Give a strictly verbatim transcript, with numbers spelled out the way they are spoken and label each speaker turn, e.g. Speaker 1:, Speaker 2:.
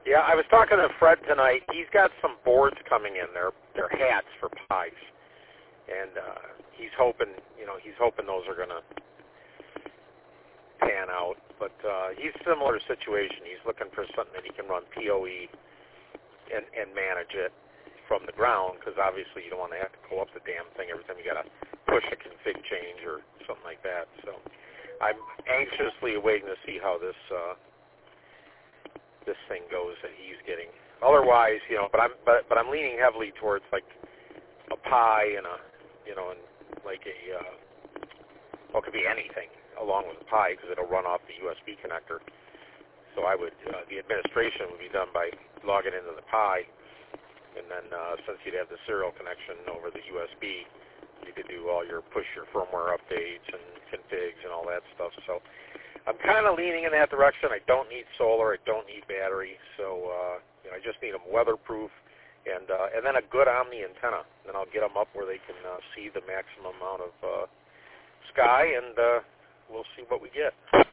Speaker 1: Yeah, I was talking to Fred tonight. He's got some boards coming in. They're they're hats for pies, and uh, he's hoping, you know, he's hoping those are going to pan out. But uh, he's similar situation. He's looking for something that he can run P O E and and manage it from the ground, because obviously you don't want to have to pull up the damn thing every time you got to push a config change or something like that. So I'm anxiously waiting to see how this. Uh, this thing goes that he's getting. Otherwise, you know, but I'm but but I'm leaning heavily towards like a Pi and a, you know, and like a uh, well, it could be anything along with a Pi, because it'll run off the U S B connector. So I would uh, the administration would be done by logging into the Pi, and then uh, since you'd have the serial connection over the U S B, you could do all your push your firmware updates and configs and all that stuff. So I'm kind of leaning in that direction. I don't need solar. I don't need battery. So uh, you know, I just need them weatherproof, and uh, and then a good Omni antenna. Then I'll get them up where they can uh, see the maximum amount of uh, sky, and uh, we'll see what we get.